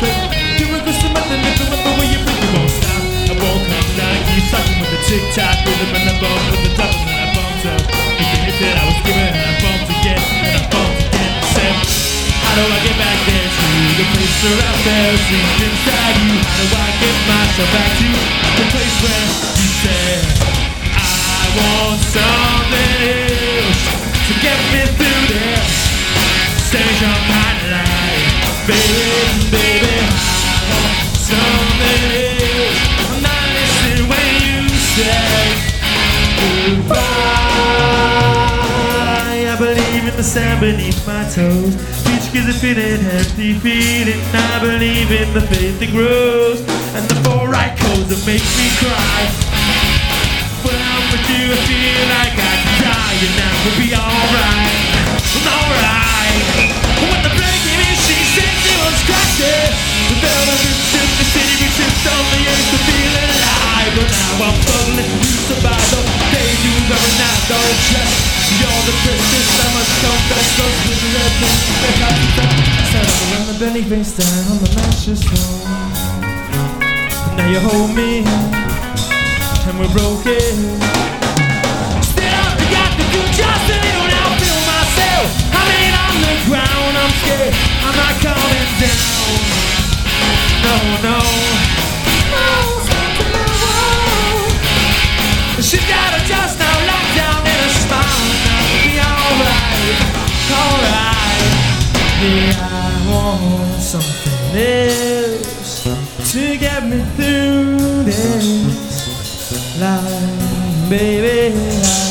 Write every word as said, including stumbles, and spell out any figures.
baby. You're a good Samantha, never remember where you bring me. Won't stop, I won't come down. Keep sucking with the tick-tock rhythm and I bump with the double and I bumped up. It's the hit that I was given and I bumped again and I bumped again. Said, how do I get back there to the place where I fell asleep inside you? How do I get myself back to the place where you said I want something else to get me through this? Change your kind of life, baby, baby. I want something else. I'm not listening when you say goodbye. I believe in the sand beneath my toes. Each gives a feeling, empty feeling. I believe in the faith that grows and the four right codes that make me cry. When I'm with you, I feel like I can die and that will be alright. Alright. When the break came in, she said she was crashing. The velvet roots in the city, we tripped on the earth to feel alive. But now I'm struggling to survive the days you every night. Don't trust. You're the princess, I must confess. Those with the red things, they're got to stop. Sat up around the belly face down on the mattress floor. Now you hold me and we're broken. Still, I got the good just a little now. I feel myself. I mean, on the ground, I'm scared. I'm not coming down. No, no. She's got a just now locked down in a smile. Now it'll be alright, alright. Yeah, I want something else to get me through this life, baby.